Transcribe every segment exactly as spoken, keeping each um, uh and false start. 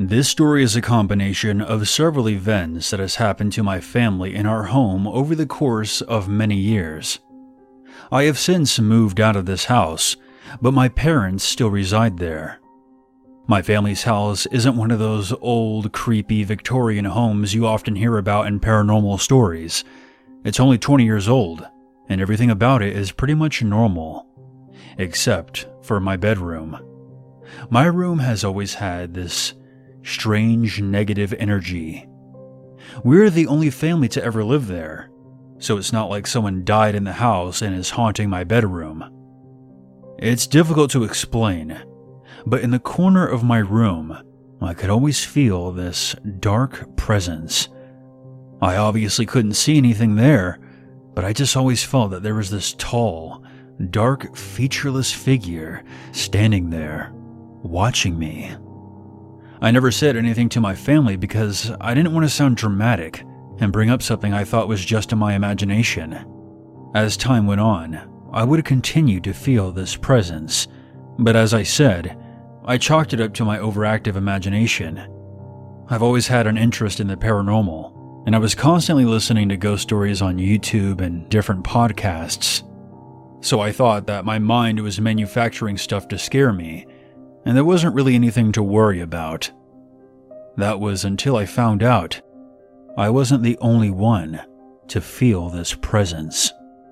This story is a combination of several events that has happened to my family in our home over the course of many years. I have since moved out of this house, but my parents still reside there. My family's house isn't one of those old, creepy Victorian homes you often hear about in paranormal stories. It's only twenty years old, and everything about it is pretty much normal, except for my bedroom. My room has always had this strange negative energy. We're the only family to ever live there, so it's not like someone died in the house and is haunting my bedroom. It's difficult to explain, but in the corner of my room, I could always feel this dark presence. I obviously couldn't see anything there, but I just always felt that there was this tall, dark, featureless figure standing there, watching me. I never said anything to my family because I didn't want to sound dramatic and bring up something I thought was just in my imagination. As time went on, I would continue to feel this presence, but as I said, I chalked it up to my overactive imagination. I've always had an interest in the paranormal, and I was constantly listening to ghost stories on YouTube and different podcasts. So I thought that my mind was manufacturing stuff to scare me, and there wasn't really anything to worry about. That was until I found out I wasn't the only one to feel this presence.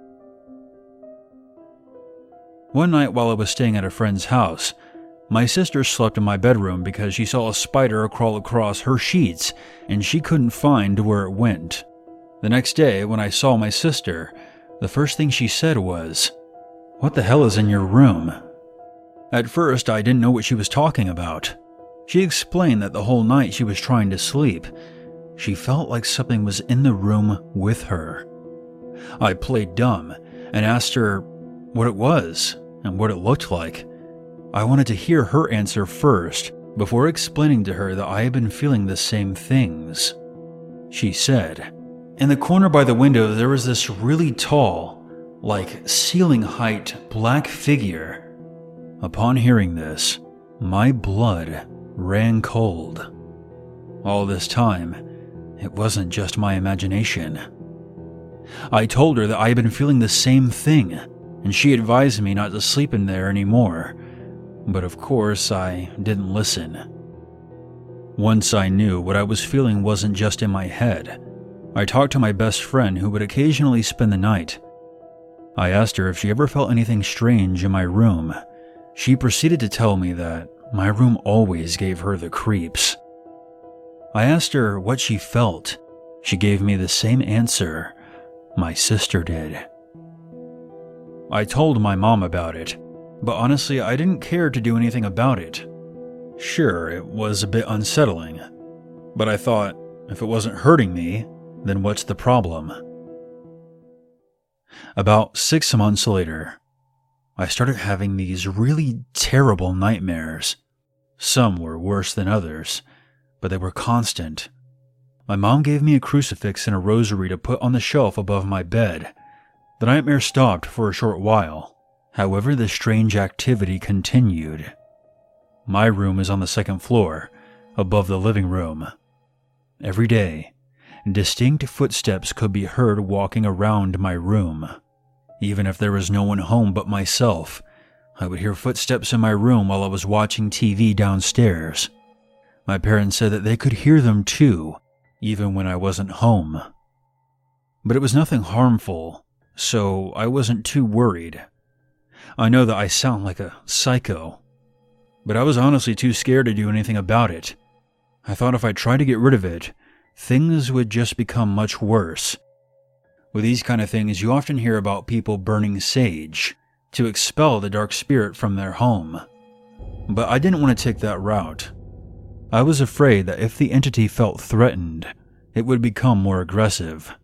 One night while I was staying at a friend's house, my sister slept in my bedroom because she saw a spider crawl across her sheets and she couldn't find where it went. The next day, when I saw my sister, the first thing she said was, "What the hell is in your room?" At first, I didn't know what she was talking about. She explained that the whole night she was trying to sleep, she felt like something was in the room with her. I played dumb and asked her what it was and what it looked like. I wanted to hear her answer first before explaining to her that I had been feeling the same things. She said, "In the corner by the window there was this really tall, like ceiling-height black figure." Upon hearing this, my blood ran cold. All this time, it wasn't just my imagination. I told her that I had been feeling the same thing, and she advised me not to sleep in there anymore. But of course, I didn't listen. Once I knew what I was feeling wasn't just in my head, I talked to my best friend who would occasionally spend the night. I asked her if she ever felt anything strange in my room. She proceeded to tell me that my room always gave her the creeps. I asked her what she felt. She gave me the same answer my sister did. I told my mom about it, but honestly, I didn't care to do anything about it. Sure, it was a bit unsettling, but I thought, if it wasn't hurting me, then what's the problem? About six months later, I started having these really terrible nightmares. Some were worse than others, but they were constant. My mom gave me a crucifix and a rosary to put on the shelf above my bed. The nightmare stopped for a short while. However, the strange activity continued. My room is on the second floor, above the living room. Every day, distinct footsteps could be heard walking around my room. Even if there was no one home but myself, I would hear footsteps in my room while I was watching T V downstairs. My parents said that they could hear them too, even when I wasn't home. But it was nothing harmful, so I wasn't too worried. I know that I sound like a psycho, but I was honestly too scared to do anything about it. I thought if I tried to get rid of it, things would just become much worse. With these kind of things, you often hear about people burning sage to expel the dark spirit from their home. But I didn't want to take that route. I was afraid that if the entity felt threatened, it would become more aggressive.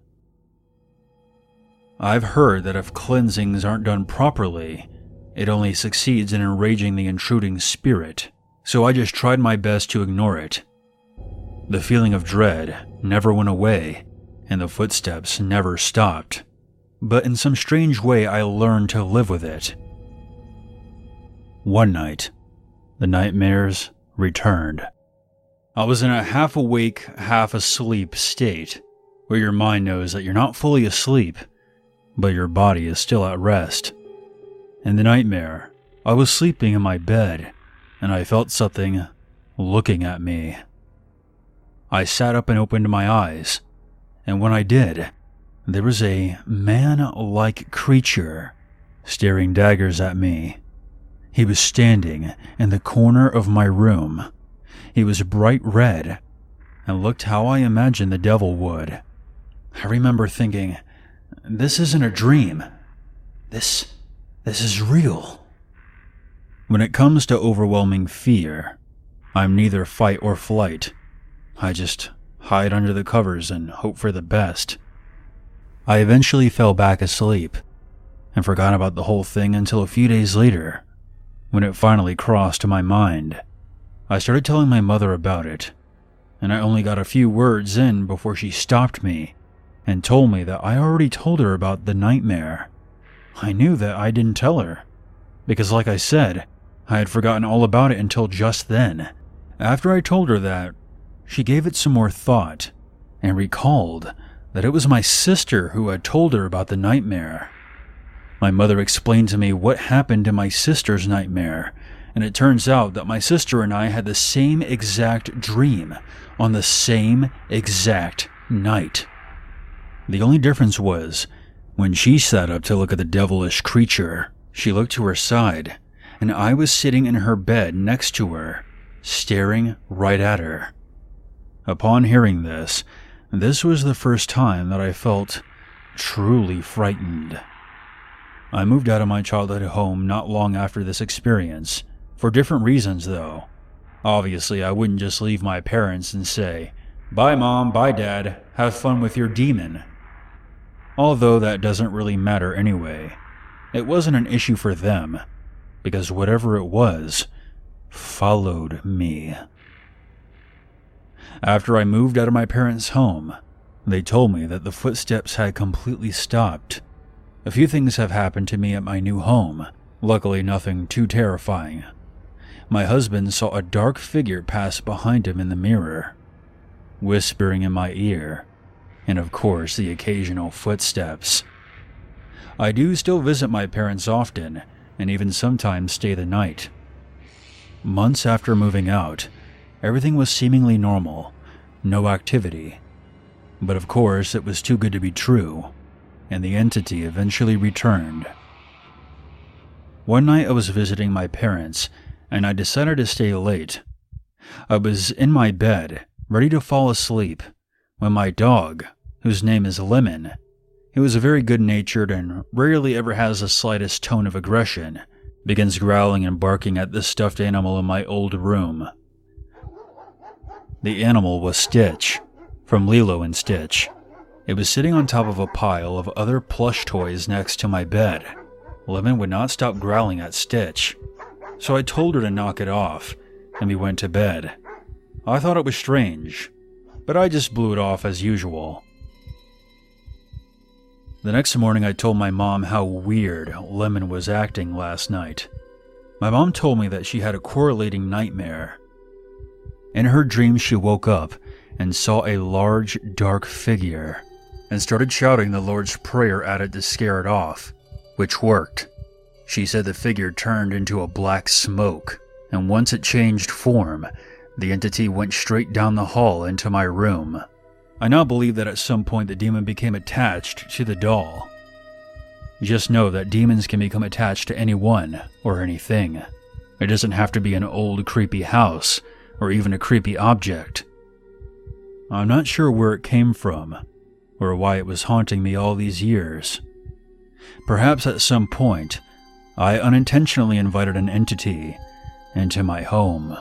I've heard that if cleansings aren't done properly, it only succeeds in enraging the intruding spirit, so I just tried my best to ignore it. The feeling of dread never went away, and the footsteps never stopped. But in some strange way, I learned to live with it. One night, the nightmares returned. I was in a half awake, half asleep state, where your mind knows that you're not fully asleep, but your body is still at rest. In the nightmare, I was sleeping in my bed, and I felt something looking at me. I sat up and opened my eyes, and when I did, there was a man-like creature staring daggers at me. He was standing in the corner of my room. He was bright red and looked how I imagined the devil would. I remember thinking, this isn't a dream. This, this is real. When it comes to overwhelming fear, I'm neither fight or flight. I just hide under the covers and hope for the best. I eventually fell back asleep and forgot about the whole thing until a few days later, when it finally crossed my mind. I started telling my mother about it, and I only got a few words in before she stopped me and told me that I already told her about the nightmare. I knew that I didn't tell her, because like I said, I had forgotten all about it until just then. After I told her that, she gave it some more thought and recalled that it was my sister who had told her about the nightmare. My mother explained to me what happened in my sister's nightmare, and it turns out that my sister and I had the same exact dream on the same exact night. The only difference was, when she sat up to look at the devilish creature, she looked to her side, and I was sitting in her bed next to her, staring right at her. Upon hearing this, this was the first time that I felt truly frightened. I moved out of my childhood home not long after this experience, for different reasons though. Obviously, I wouldn't just leave my parents and say, "Bye mom, bye dad, have fun with your demon." Although that doesn't really matter anyway. It wasn't an issue for them, because whatever it was, followed me. After I moved out of my parents' home, they told me that the footsteps had completely stopped. A few things have happened to me at my new home, luckily nothing too terrifying. My husband saw a dark figure pass behind him in the mirror, whispering in my ear, and of course the occasional footsteps. I do still visit my parents often, and even sometimes stay the night. Months after moving out, everything was seemingly normal, no activity. But of course, it was too good to be true, and the entity eventually returned. One night I was visiting my parents, and I decided to stay late. I was in my bed, ready to fall asleep, when my dog, whose name is Lemon, he was very good-natured and rarely ever has the slightest tone of aggression, begins growling and barking at the stuffed animal in my old room. The animal was Stitch, from Lilo and Stitch. It was sitting on top of a pile of other plush toys next to my bed. Lemon would not stop growling at Stitch, so I told her to knock it off, and we went to bed. I thought it was strange, but I just blew it off as usual. The next morning I told my mom how weird Lemon was acting last night. My mom told me that she had a correlating nightmare. In her dream she woke up and saw a large, dark figure, and started shouting the Lord's Prayer at it to scare it off, which worked. She said the figure turned into a black smoke, and once it changed form, the entity went straight down the hall into my room. I now believe that at some point the demon became attached to the doll. Just know that demons can become attached to anyone or anything. It doesn't have to be an old creepy house or even a creepy object. I'm not sure where it came from or why it was haunting me all these years. Perhaps at some point, I unintentionally invited an entity into my home.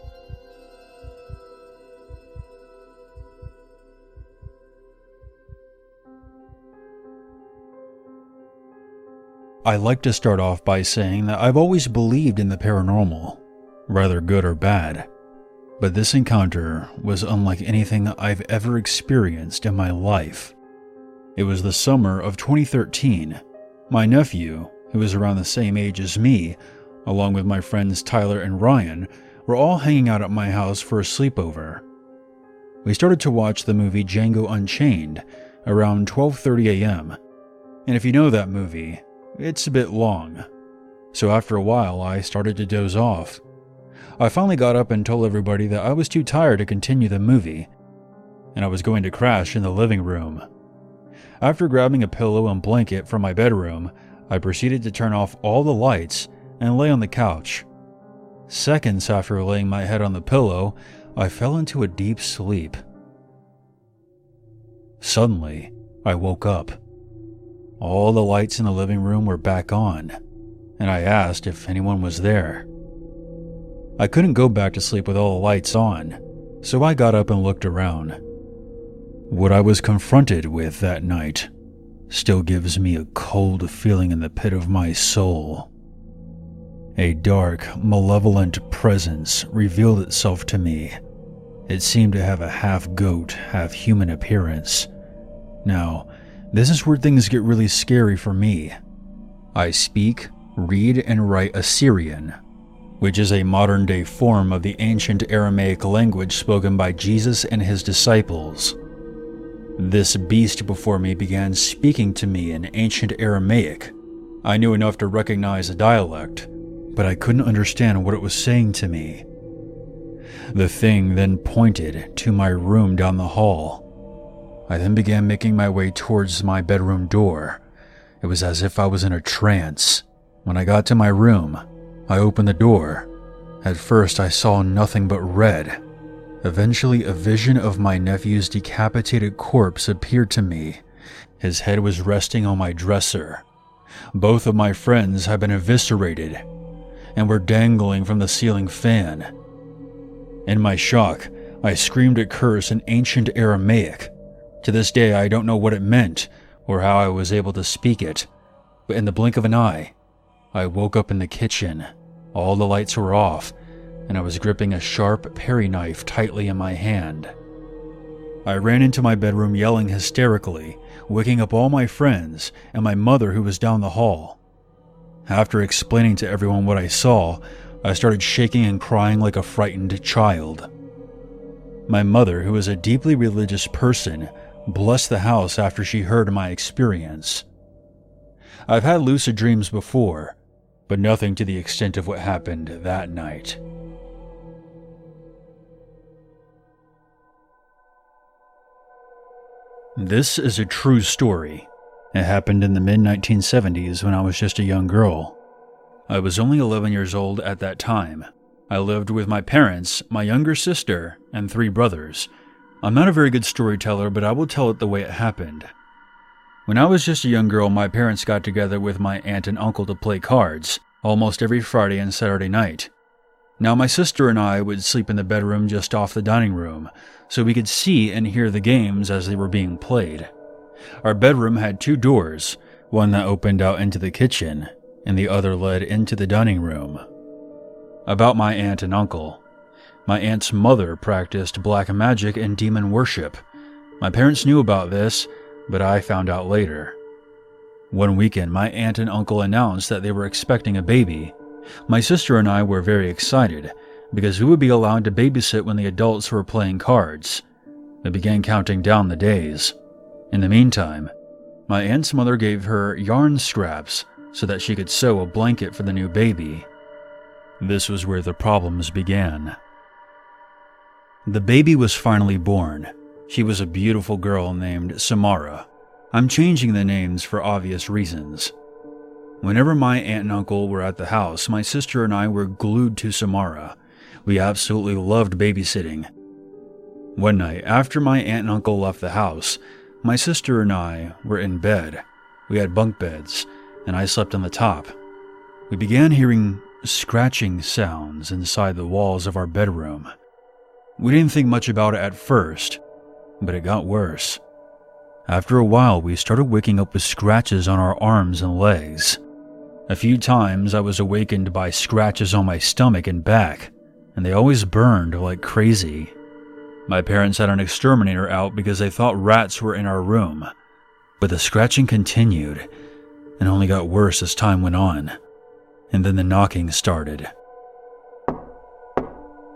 I like to start off by saying that I've always believed in the paranormal, whether good or bad, but this encounter was unlike anything I've ever experienced in my life. It was the summer of twenty thirteen. My nephew, who was around the same age as me, along with my friends Tyler and Ryan, were all hanging out at my house for a sleepover. We started to watch the movie Django Unchained around twelve thirty a m, and if you know that movie, it's a bit long. So after a while, I started to doze off. I finally got up and told everybody that I was too tired to continue the movie, and I was going to crash in the living room. After grabbing a pillow and blanket from my bedroom, I proceeded to turn off all the lights and lay on the couch. Seconds after laying my head on the pillow, I fell into a deep sleep. Suddenly, I woke up. All the lights in the living room were back on, and I asked if anyone was there. I couldn't go back to sleep with all the lights on, so I got up and looked around. What I was confronted with that night still gives me a cold feeling in the pit of my soul. A dark, malevolent presence revealed itself to me. It seemed to have a half-goat, half-human appearance. Now, this is where things get really scary for me. I speak, read, and write Assyrian, which is a modern-day form of the ancient Aramaic language spoken by Jesus and his disciples. This beast before me began speaking to me in ancient Aramaic. I knew enough to recognize the dialect, but I couldn't understand what it was saying to me. The thing then pointed to my room down the hall. I then began making my way towards my bedroom door. It was as if I was in a trance. When I got to my room, I opened the door. At first, I saw nothing but red. Eventually, a vision of my nephew's decapitated corpse appeared to me. His head was resting on my dresser. Both of my friends had been eviscerated and were dangling from the ceiling fan. In my shock, I screamed a curse in ancient Aramaic. To this day, I don't know what it meant or how I was able to speak it, but in the blink of an eye, I woke up in the kitchen. All the lights were off, and I was gripping a sharp Perry knife tightly in my hand. I ran into my bedroom yelling hysterically, waking up all my friends and my mother who was down the hall. After explaining to everyone what I saw, I started shaking and crying like a frightened child. My mother, who is a deeply religious person, blessed the house after she heard my experience. I've had lucid dreams before, but nothing to the extent of what happened that night. This is a true story. It happened in the mid nineteen seventies when I was just a young girl. I was only eleven years old at that time. I lived with my parents, my younger sister, and three brothers. I'm not a very good storyteller, but I will tell it the way it happened. When I was just a young girl, my parents got together with my aunt and uncle to play cards, almost every Friday and Saturday night. Now, my sister and I would sleep in the bedroom just off the dining room, so we could see and hear the games as they were being played. Our bedroom had two doors, one that opened out into the kitchen, and the other led into the dining room. About my aunt and uncle. My aunt's mother practiced black magic and demon worship. My parents knew about this, but I found out later. One weekend, my aunt and uncle announced that they were expecting a baby. My sister and I were very excited, because we would be allowed to babysit when the adults were playing cards. We began counting down the days. In the meantime, my aunt's mother gave her yarn scraps so that she could sew a blanket for the new baby. This was where the problems began. The baby was finally born. She was a beautiful girl named Samara. I'm changing the names for obvious reasons. Whenever my aunt and uncle were at the house, my sister and I were glued to Samara. We absolutely loved babysitting. One night, after my aunt and uncle left the house, my sister and I were in bed. We had bunk beds, and I slept on the top. We began hearing scratching sounds inside the walls of our bedroom. We didn't think much about it at first, but it got worse. After a while, we started waking up with scratches on our arms and legs. A few times, I was awakened by scratches on my stomach and back, and they always burned like crazy. My parents had an exterminator out because they thought rats were in our room, but the scratching continued and only got worse as time went on, and then the knocking started.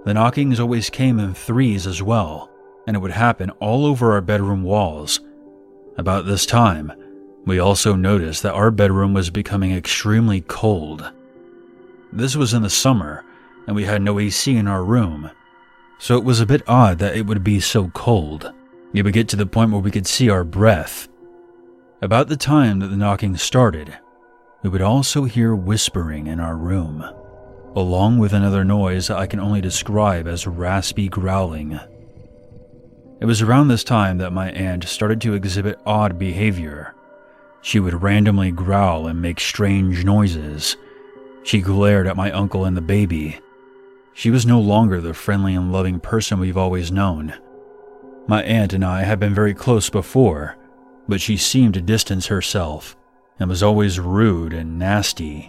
The knockings always came in threes as well, and it would happen all over our bedroom walls. About this time, we also noticed that our bedroom was becoming extremely cold. This was in the summer, and we had no A C in our room, so it was a bit odd that it would be so cold. It would get to the point where we could see our breath. About the time that the knocking started, we would also hear whispering in our room, along with another noise that I can only describe as raspy growling. It was around this time that my aunt started to exhibit odd behavior. She would randomly growl and make strange noises. She glared at my uncle and the baby. She was no longer the friendly and loving person we've always known. My aunt and I had been very close before, but she seemed to distance herself and was always rude and nasty.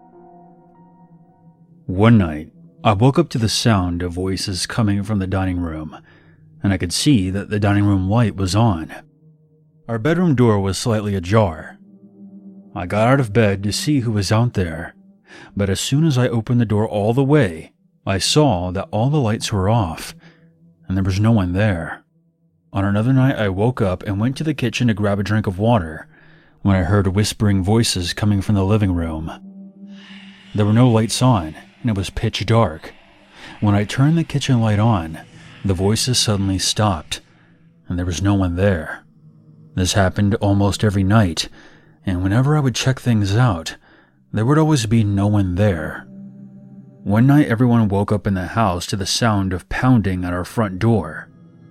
One night, I woke up to the sound of voices coming from the dining room, and I could see that the dining room light was on. Our bedroom door was slightly ajar. I got out of bed to see who was out there, but as soon as I opened the door all the way, I saw that all the lights were off, and there was no one there. On another night, I woke up and went to the kitchen to grab a drink of water when I heard whispering voices coming from the living room. There were no lights on, and it was pitch dark. When I turned the kitchen light on, the voices suddenly stopped, and there was no one there. This happened almost every night, and whenever I would check things out, there would always be no one there. One night, everyone woke up in the house to the sound of pounding at our front door.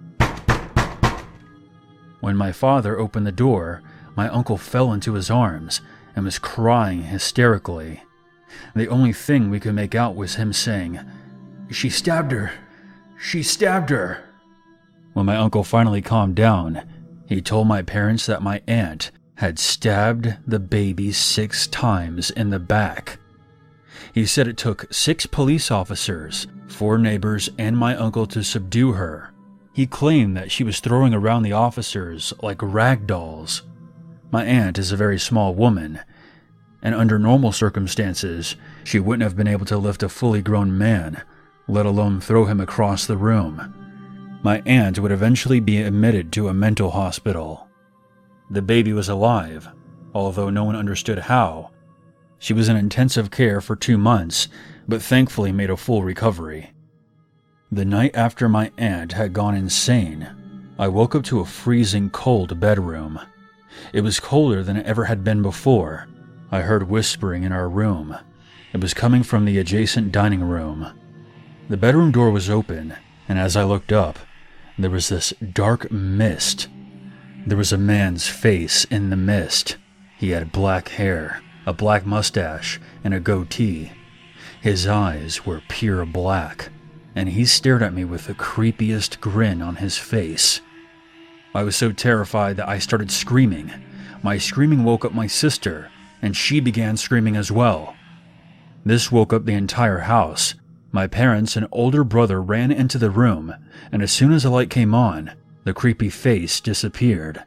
When my father opened the door, my uncle fell into his arms and was crying hysterically. The only thing we could make out was him saying, "She stabbed her! She stabbed her!" When my uncle finally calmed down, he told my parents that my aunt had stabbed the baby six times in the back. He said it took six police officers, four neighbors, and my uncle to subdue her. He claimed that she was throwing around the officers like rag dolls. My aunt is a very small woman, and under normal circumstances, she wouldn't have been able to lift a fully grown man, let alone throw him across the room. My aunt would eventually be admitted to a mental hospital. The baby was alive, although no one understood how. She was in intensive care for two months, but thankfully made a full recovery. The night after my aunt had gone insane, I woke up to a freezing cold bedroom. It was colder than it ever had been before. I heard whispering in our room. It was coming from the adjacent dining room. The bedroom door was open, and as I looked up, there was this dark mist. There was a man's face in the mist. He had black hair, a black mustache, and a goatee. His eyes were pure black, and he stared at me with the creepiest grin on his face. I was so terrified that I started screaming. My screaming woke up my sister, and she began screaming as well. This woke up the entire house. My parents and older brother ran into the room, and as soon as the light came on, the creepy face disappeared.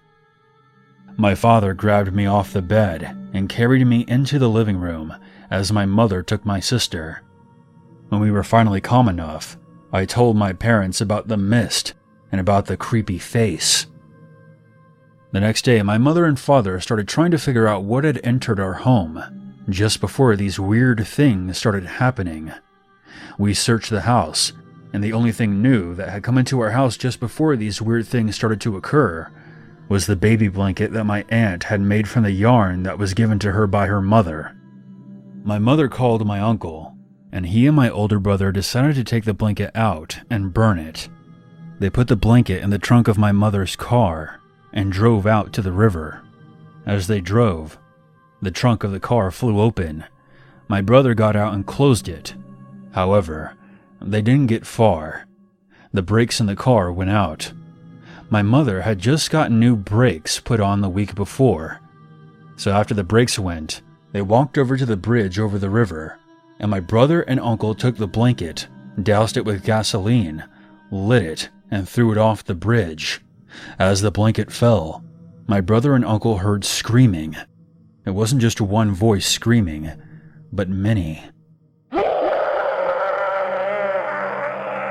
My father grabbed me off the bed and carried me into the living room as my mother took my sister. When we were finally calm enough, I told my parents about the mist and about the creepy face. The next day, my mother and father started trying to figure out what had entered our home just before these weird things started happening. We searched the house, and the only thing new that had come into our house just before these weird things started to occur was the baby blanket that my aunt had made from the yarn that was given to her by her mother. My mother called my uncle, and he and my older brother decided to take the blanket out and burn it. They put the blanket in the trunk of my mother's car and drove out to the river. As they drove, the trunk of the car flew open. My brother got out and closed it. However, they didn't get far. The brakes in the car went out. My mother had just gotten new brakes put on the week before. So after the brakes went, they walked over to the bridge over the river, and my brother and uncle took the blanket, doused it with gasoline, lit it, and threw it off the bridge. As the blanket fell, my brother and uncle heard screaming. It wasn't just one voice screaming, but many.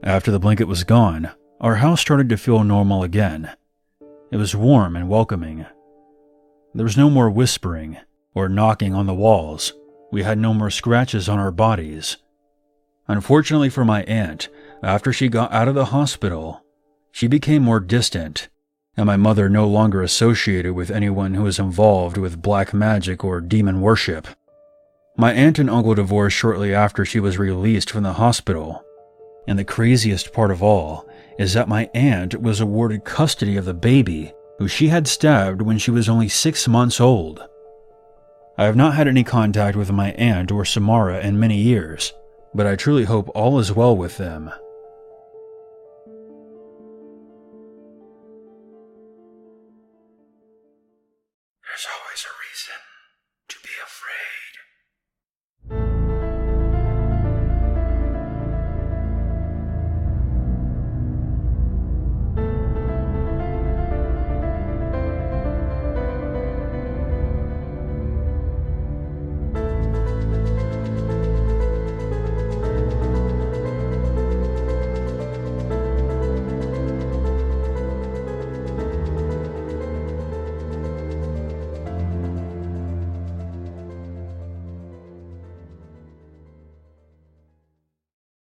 After the blanket was gone, our house started to feel normal again. It was warm and welcoming. There was no more whispering or knocking on the walls. We had no more scratches on our bodies. Unfortunately for my aunt, after she got out of the hospital, she became more distant, and my mother no longer associated with anyone who was involved with black magic or demon worship. My aunt and uncle divorced shortly after she was released from the hospital, and the craziest part of all is that my aunt was awarded custody of the baby who she had stabbed when she was only six months old. I have not had any contact with my aunt or Samara in many years, but I truly hope all is well with them. There's always a reason to be afraid.